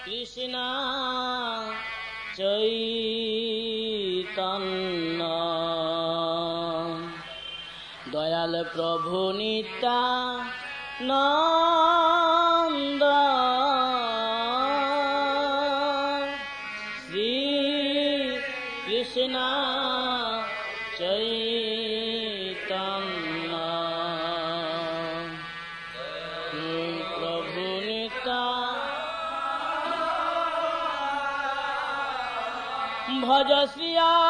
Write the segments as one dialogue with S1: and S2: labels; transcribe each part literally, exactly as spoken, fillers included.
S1: কৃষ্ণ চৈতন্য দয়াল প্রভু নিত্যানন্দ শ্রী কৃষ্ণ চৈতন্য প্রভু নিত্যানন্দ ভজ শ্রী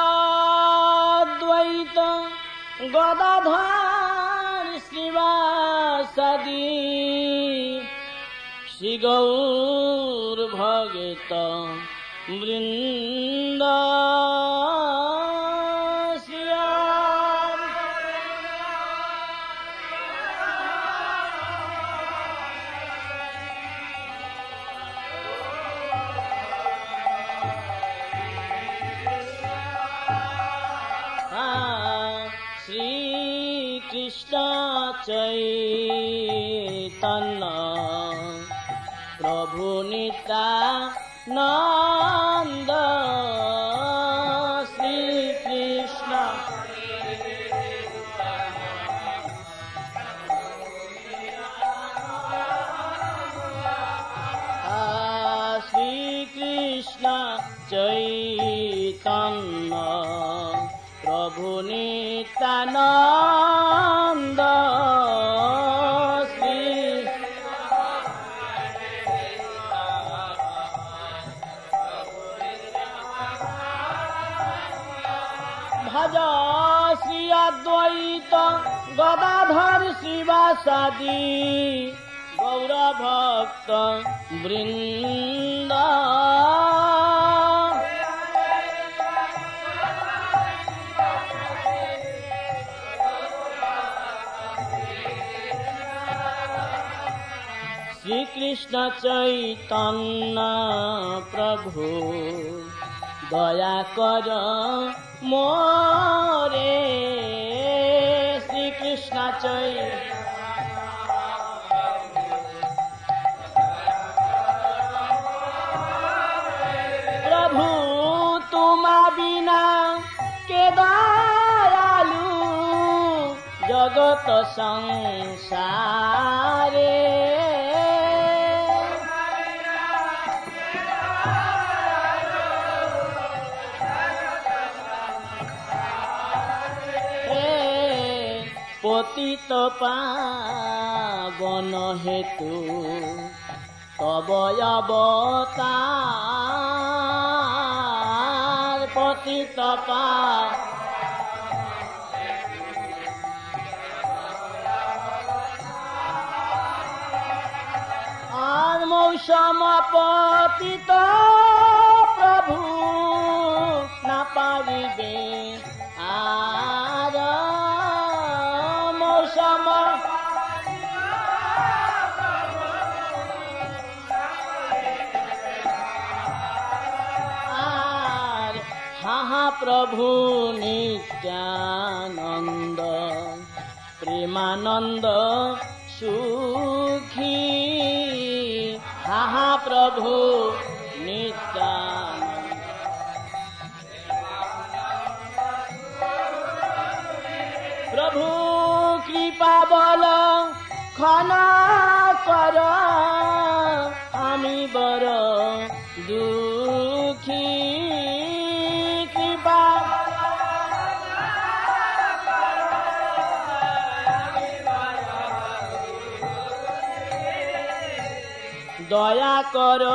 S1: অদ্বৈত গদাধর শ্রীবাসাদি শ্রী গৌর ভগত বৃন্দ কৃষ্ণ চৈতন্য প্রভু নিত্যানন্দ শ্রী কৃষ্ণ শ্রী কৃষ্ণ চৈতন্য প্রভু নিত্যানন্দ শ্রী ভজ শ্রী অদ্বৈত গদাধর শ্রীবাসাদি গৌর ভক্ত বৃন্দ শ্রী কৃষ্ণ চৈতন্য প্রভু দয়া কর মোরে শ্রী কৃষ্ণ চৈতন্য প্রভু তোমা বিনা কে দয়ালু জগত সংসারে পতিত পাবন হেতু তব অবতার পতিত পাবন আর মৌসম পতিত প্রভু না পারিবে আর মৌসম আর হাহা প্রভু নিত্যানন্দ প্রেমানন্দ সুখী হাহা প্রভু নিত্যানন্দ প্রভু কৃপা বল ক্ষমা কর আমি বড় দুঃখী কৃপা দয়া কর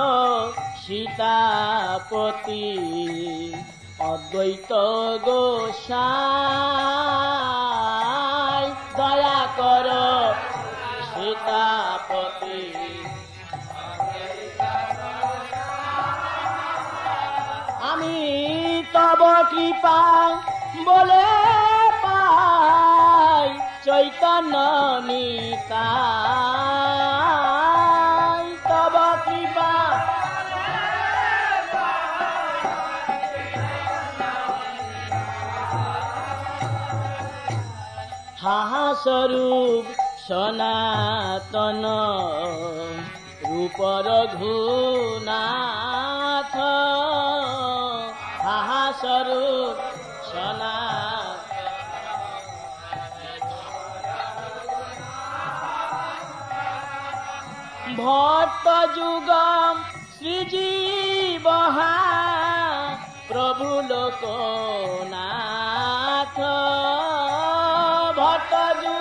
S1: সীতাপতি অদ্বৈত গোসাই দয়া কর সীতাপতি আমি তব কৃপা বলে পাই চৈতন্য নিতাই তব কৃপা হাহা স্বরূপ সনাতন রূপ রঘুনাথ আহা স্বরূপ সনাথ ভট্ট যুগম শ্রীজীবহা প্রভু লোকনাথ ভট্ট যুগ